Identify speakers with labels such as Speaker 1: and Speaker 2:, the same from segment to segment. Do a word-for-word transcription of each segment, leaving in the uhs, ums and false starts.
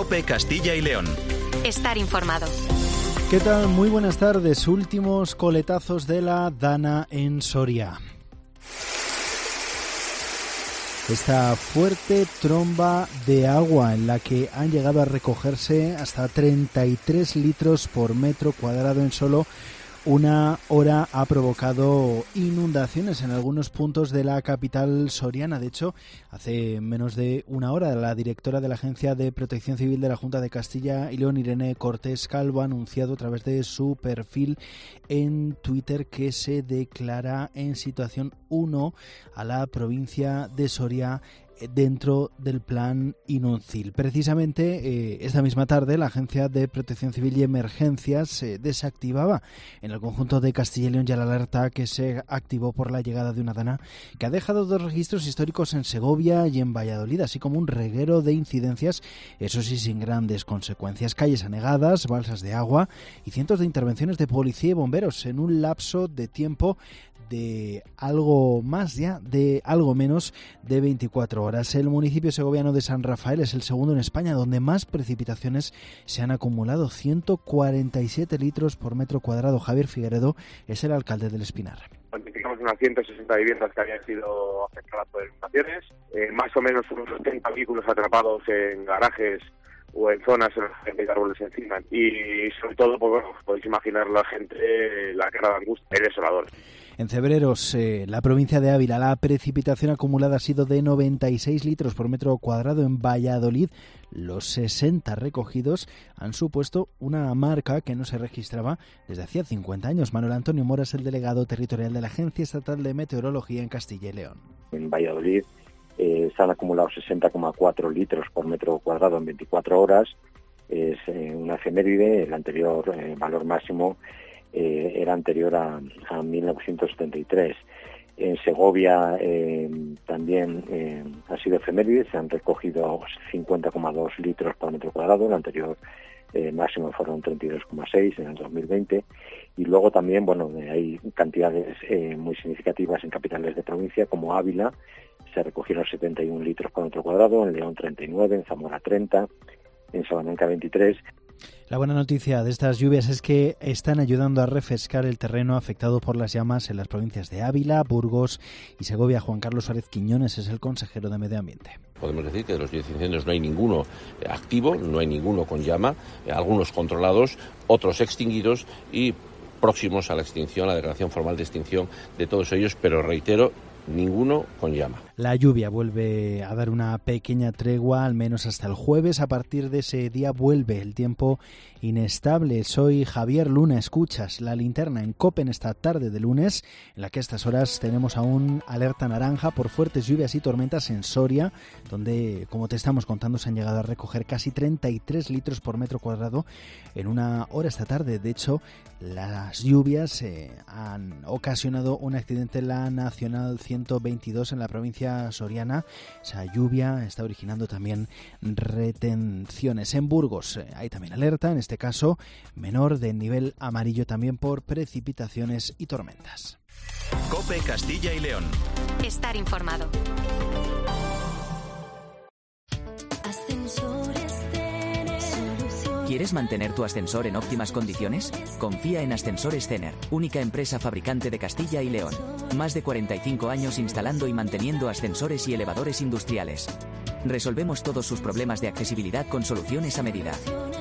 Speaker 1: COPE Castilla y León.
Speaker 2: Estar informado.
Speaker 3: ¿Qué tal? Muy buenas tardes. Últimos coletazos de la Dana en Soria. Esta fuerte tromba de agua en la que han llegado a recogerse hasta treinta y tres litros por metro cuadrado en solo una hora ha provocado inundaciones en algunos puntos de la capital soriana. De hecho, hace menos de una hora la directora de la Agencia de Protección Civil de la Junta de Castilla y León, Irene Cortés Calvo, ha anunciado a través de su perfil en Twitter que se declara en situación uno a la provincia de Soria dentro del plan Inuncil. Precisamente eh, esta misma tarde la Agencia de Protección Civil y Emergencias eh, desactivaba en el conjunto de Castilla y León ya la alerta que se activó por la llegada de una dana que ha dejado dos registros históricos en Segovia y en Valladolid, así como un reguero de incidencias, eso sí sin grandes consecuencias. Calles anegadas, balsas de agua y cientos de intervenciones de policía y bomberos en un lapso de tiempo de algo más ya, de algo menos de veinticuatro horas. El municipio segoviano de San Rafael es el segundo en España donde más precipitaciones se han acumulado, ciento cuarenta y siete litros por metro cuadrado. Javier Figueredo es el alcalde del Espinar.
Speaker 4: Identificamos unas ciento sesenta viviendas que habían sido afectadas por inundaciones, eh, más o menos unos setenta vehículos atrapados en garajes o en zonas en las que hay árboles encima. Y sobre todo, pues bueno, podéis imaginar la gente, la cara de angustia, es desolador.
Speaker 3: En Cebreros, eh, la provincia de Ávila, la precipitación acumulada ha sido de noventa y seis litros por metro cuadrado. En Valladolid, los sesenta recogidos han supuesto una marca que no se registraba desde hacía cincuenta años. Manuel Antonio Mora es el delegado territorial de la Agencia Estatal de Meteorología en Castilla y León.
Speaker 5: En Valladolid eh, se han acumulado sesenta coma cuatro litros por metro cuadrado en veinticuatro horas. Es eh, una efeméride. El anterior eh, valor máximo Eh, era anterior a, a mil novecientos setenta y tres. En Segovia eh, también eh, ha sido efeméride, se han recogido cincuenta coma dos litros por metro cuadrado, el anterior eh, máximo fueron treinta y dos coma seis en el dos mil veinte, y luego también, bueno, hay cantidades eh, muy significativas en capitales de provincia como Ávila, se recogieron setenta y un litros por metro cuadrado, en León treinta y nueve, en Zamora treinta, en Salamanca veintitrés.
Speaker 3: La buena noticia de estas lluvias es que están ayudando a refrescar el terreno afectado por las llamas en las provincias de Ávila, Burgos y Segovia. Juan Carlos Suárez Quiñones es el consejero de Medio Ambiente.
Speaker 6: Podemos decir que de los diez incendios no hay ninguno activo, no hay ninguno con llama, algunos controlados, otros extinguidos y próximos a la extinción, a la declaración formal de extinción de todos ellos, pero reitero, ninguno con llama.
Speaker 3: La lluvia vuelve a dar una pequeña tregua, al menos hasta el jueves. A partir de ese día vuelve el tiempo inestable. Soy Javier Luna, escuchas La Linterna en COPE en esta tarde de lunes, en la que a estas horas tenemos aún alerta naranja por fuertes lluvias y tormentas en Soria, donde, como te estamos contando, se han llegado a recoger casi treinta y tres litros por metro cuadrado en una hora esta tarde. De hecho, las lluvias eh, han ocasionado un accidente en la Nacional ciento veintidós en la provincia soriana. Esa lluvia está originando también retenciones. En Burgos eh, hay también alerta, en este caso menor, de nivel amarillo también por precipitaciones y tormentas.
Speaker 1: COPE Castilla y León.
Speaker 2: Estar informado.
Speaker 7: ¿Quieres mantener tu ascensor en óptimas condiciones? Confía en Ascensores Cener, única empresa fabricante de Castilla y León. Más de cuarenta y cinco años instalando y manteniendo ascensores y elevadores industriales. Resolvemos todos sus problemas de accesibilidad con soluciones a medida.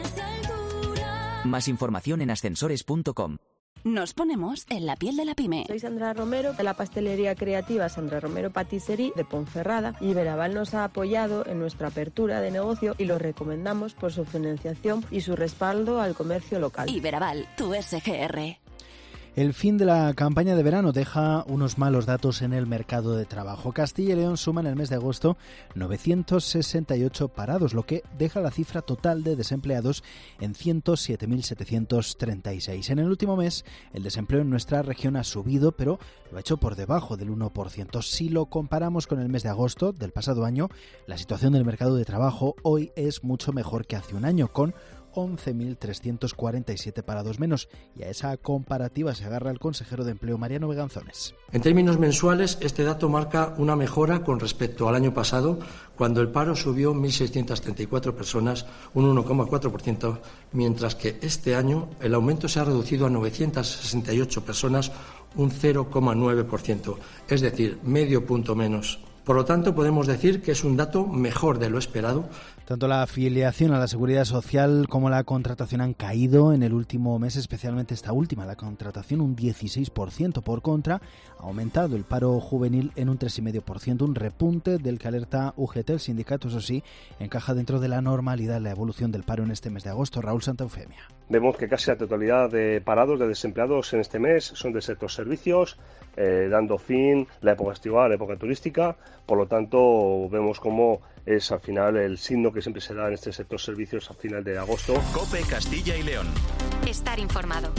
Speaker 7: Más información en ascensores punto com.
Speaker 8: Nos ponemos en la piel de la pyme.
Speaker 9: Soy Sandra Romero, de la pastelería creativa Sandra Romero Patisserie de Ponferrada, y Iberaval nos ha apoyado en nuestra apertura de negocio y lo recomendamos por su financiación y su respaldo al comercio local.
Speaker 8: Iberaval, tu S G R.
Speaker 3: El fin de la campaña de verano deja unos malos datos en el mercado de trabajo. Castilla y León suma en el mes de agosto novecientos sesenta y ocho parados, lo que deja la cifra total de desempleados en ciento siete mil setecientos treinta y seis. En el último mes, el desempleo en nuestra región ha subido, pero lo ha hecho por debajo del uno por ciento. Si lo comparamos con el mes de agosto del pasado año, la situación del mercado de trabajo hoy es mucho mejor que hace un año, con once mil trescientos cuarenta y siete parados menos. Y a esa comparativa se agarra el consejero de Empleo, Mariano Beganzones.
Speaker 10: En términos mensuales, este dato marca una mejora con respecto al año pasado, cuando el paro subió mil seiscientas treinta y cuatro personas, un uno coma cuatro por ciento, mientras que este año el aumento se ha reducido a novecientas sesenta y ocho personas, un cero coma nueve por ciento, es decir, medio punto menos. Por lo tanto, podemos decir que es un dato mejor de lo esperado.
Speaker 3: Tanto la afiliación a la Seguridad Social como la contratación han caído en el último mes, especialmente esta última, la contratación un dieciséis por ciento. Por contra, ha aumentado el paro juvenil en un tres coma cinco por ciento, un repunte del que alerta U G T. El sindicato, eso sí, encaja dentro de la normalidad la evolución del paro en este mes de agosto. Raúl Santa Eufemia.
Speaker 11: Vemos que casi la totalidad de parados, de desempleados en este mes son del sector servicios, eh, dando fin la época estival, la época turística. Por lo tanto, vemos cómo es al final el signo que siempre se da en este sector servicios a final de agosto.
Speaker 1: COPE Castilla y León.
Speaker 2: Estar informado.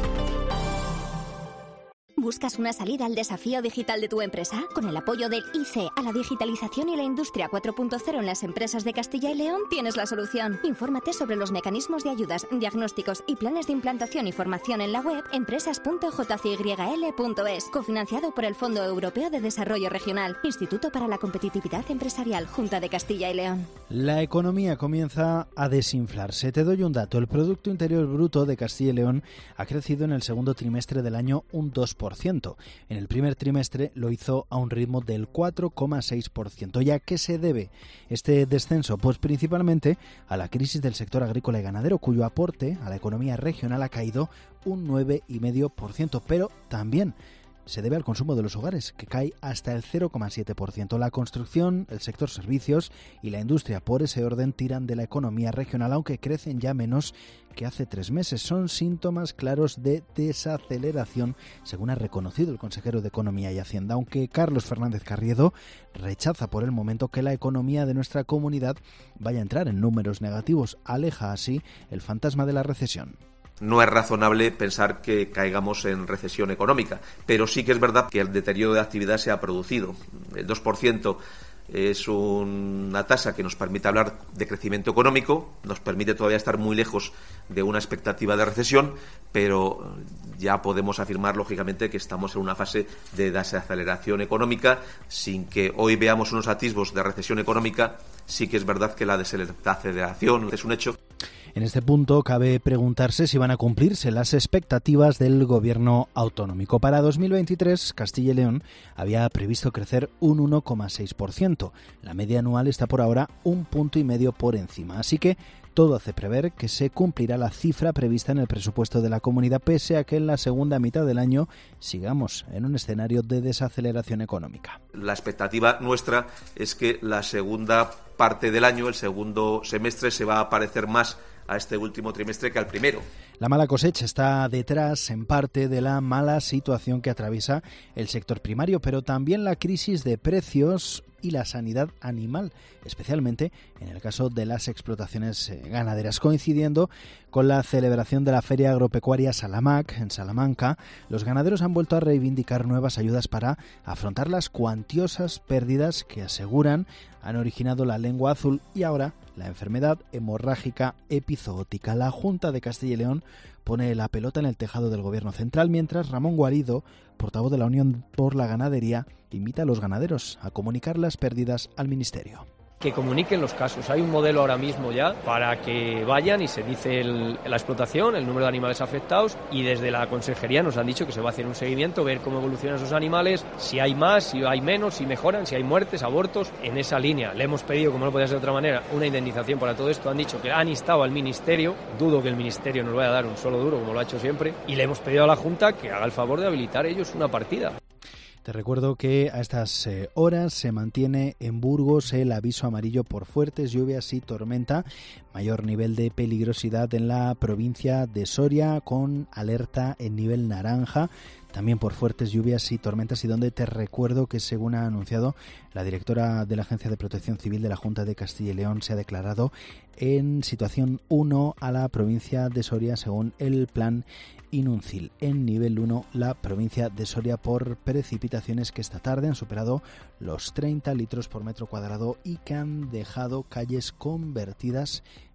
Speaker 12: ¿Buscas una salida al desafío digital de tu empresa? Con el apoyo del I C E a la digitalización y la industria cuatro punto cero en las empresas de Castilla y León, tienes la solución. Infórmate sobre los mecanismos de ayudas, diagnósticos y planes de implantación y formación en la web empresas punto j c y l punto es, cofinanciado por el Fondo Europeo de Desarrollo Regional, Instituto para la Competitividad Empresarial, Junta de Castilla y León.
Speaker 3: La economía comienza a desinflarse. Te doy un dato. El Producto Interior Bruto de Castilla y León ha crecido en el segundo trimestre del año un dos por ciento. En el primer trimestre lo hizo a un ritmo del cuatro coma seis por ciento. ¿Y a qué se debe este descenso? Pues principalmente a la crisis del sector agrícola y ganadero, cuyo aporte a la economía regional ha caído un nueve coma cinco por ciento, pero también se debe al consumo de los hogares, que cae hasta el cero coma siete por ciento. La construcción, el sector servicios y la industria, por ese orden, tiran de la economía regional, aunque crecen ya menos que hace tres meses. Son síntomas claros de desaceleración, según ha reconocido el consejero de Economía y Hacienda, aunque Carlos Fernández Carriedo rechaza por el momento que la economía de nuestra comunidad vaya a entrar en números negativos. Aleja así el fantasma de la recesión.
Speaker 13: No es razonable pensar que caigamos en recesión económica, pero sí que es verdad que el deterioro de actividad se ha producido. El dos por ciento es una tasa que nos permite hablar de crecimiento económico, nos permite todavía estar muy lejos de una expectativa de recesión, pero ya podemos afirmar, lógicamente, que estamos en una fase de desaceleración económica, sin que hoy veamos unos atisbos de recesión económica. Sí que es verdad que la desaceleración es un hecho.
Speaker 3: En este punto cabe preguntarse si van a cumplirse las expectativas del gobierno autonómico. Para dos mil veintitrés, Castilla y León había previsto crecer un uno coma seis por ciento. La media anual está por ahora un punto y medio por encima. Así que todo hace prever que se cumplirá la cifra prevista en el presupuesto de la comunidad, pese a que en la segunda mitad del año sigamos en un escenario de desaceleración económica.
Speaker 13: La expectativa nuestra es que la segunda parte del año, el segundo semestre, se va a parecer más a este último trimestre que al primero.
Speaker 3: La mala cosecha está detrás, en parte, de la mala situación que atraviesa el sector primario, pero también la crisis de precios y la sanidad animal, especialmente en el caso de las explotaciones ganaderas. Coincidiendo con la celebración de la Feria Agropecuaria Salamac en Salamanca, los ganaderos han vuelto a reivindicar nuevas ayudas para afrontar las cuantiosas pérdidas que aseguran han originado la lengua azul y ahora la enfermedad hemorrágica epizootica. La Junta de Castilla y León pone la pelota en el tejado del Gobierno central, mientras Ramón Guarido, portavoz de la Unión por la Ganadería, invita a los ganaderos a comunicar las pérdidas al Ministerio.
Speaker 14: Que comuniquen los casos. Hay un modelo ahora mismo ya para que vayan y se dice el, la explotación, el número de animales afectados, y desde la consejería nos han dicho que se va a hacer un seguimiento, ver cómo evolucionan esos animales, si hay más, si hay menos, si mejoran, si hay muertes, abortos, en esa línea. Le hemos pedido, como no podía ser de otra manera, una indemnización para todo esto. Han dicho que han instado al Ministerio, dudo que el Ministerio nos vaya a dar un solo duro como lo ha hecho siempre, y le hemos pedido a la Junta que haga el favor de habilitar ellos una partida.
Speaker 3: Te recuerdo que a estas eh, horas se mantiene en Burgos el aviso amarillo por fuertes lluvias y tormenta, mayor nivel de peligrosidad en la provincia de Soria, con alerta en nivel naranja, también por fuertes lluvias y tormentas, y donde te recuerdo que, según ha anunciado la directora de la Agencia de Protección Civil de la Junta de Castilla y León, se ha declarado en situación uno a la provincia de Soria según el plan Inuncil. En nivel uno la provincia de Soria por precipitaciones que esta tarde han superado los treinta litros por metro cuadrado y que han dejado calles convertidas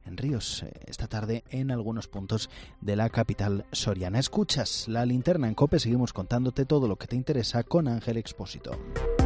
Speaker 3: en ríos esta tarde en algunos puntos de la capital soriana. Escuchas La Linterna en COPE, seguimos contándote todo lo que te interesa con Ángel Expósito.